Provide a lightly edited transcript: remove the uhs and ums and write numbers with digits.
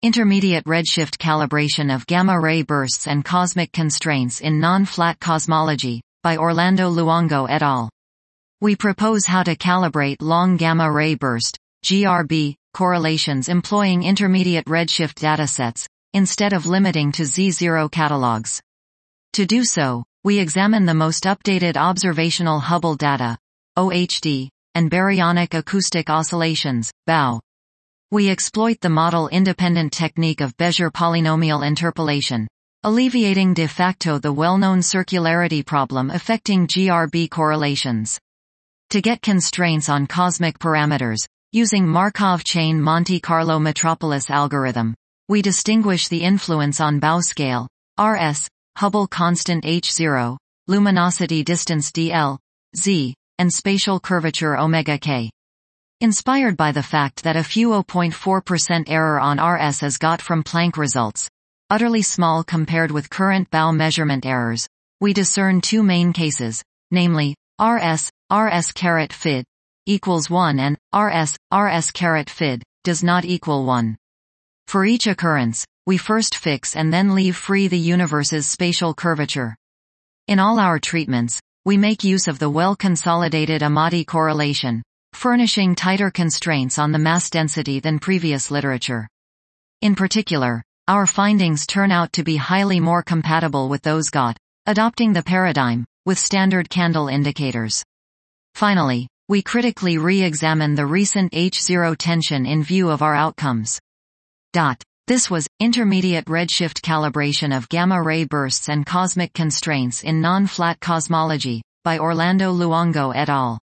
Intermediate redshift calibration of gamma-ray bursts and cosmic constraints in non-flat cosmology, by Orlando Luongo et al. We propose how to calibrate long gamma-ray burst, GRB, correlations employing intermediate redshift datasets, instead of limiting to Z0 catalogs. To do so, we examine the most updated observational Hubble data, OHD, and baryonic acoustic oscillations, BAO. We exploit the model-independent technique of Bézier polynomial interpolation, alleviating de facto the well-known circularity problem affecting GRB correlations. To get constraints on cosmic parameters, using Markov chain Monte Carlo metropolis algorithm, we distinguish the influence on BAO scale, Rs, Hubble constant h0, luminosity distance dl, z, and spatial curvature omega k. Inspired by the fact that a few 0.4% error on Rs is got from Planck results, utterly small compared with current BAO measurement errors, we discern two main cases, namely, Rs fid equals 1 and Rs fid does not equal 1. For each occurrence, we first fix and then leave free the universe's spatial curvature. In all our treatments, we make use of the well-consolidated Amati correlation, furnishing tighter constraints on the mass density than previous literature. In particular, our findings turn out to be highly more compatible with those got, adopting the paradigm, with standard candle indicators. Finally, we critically re-examine the recent H0 tension in view of our outcomes. This was Intermediate Redshift Calibration of Gamma-Ray Bursts and Cosmic Constraints in Non-Flat Cosmology, by Orlando Luongo et al.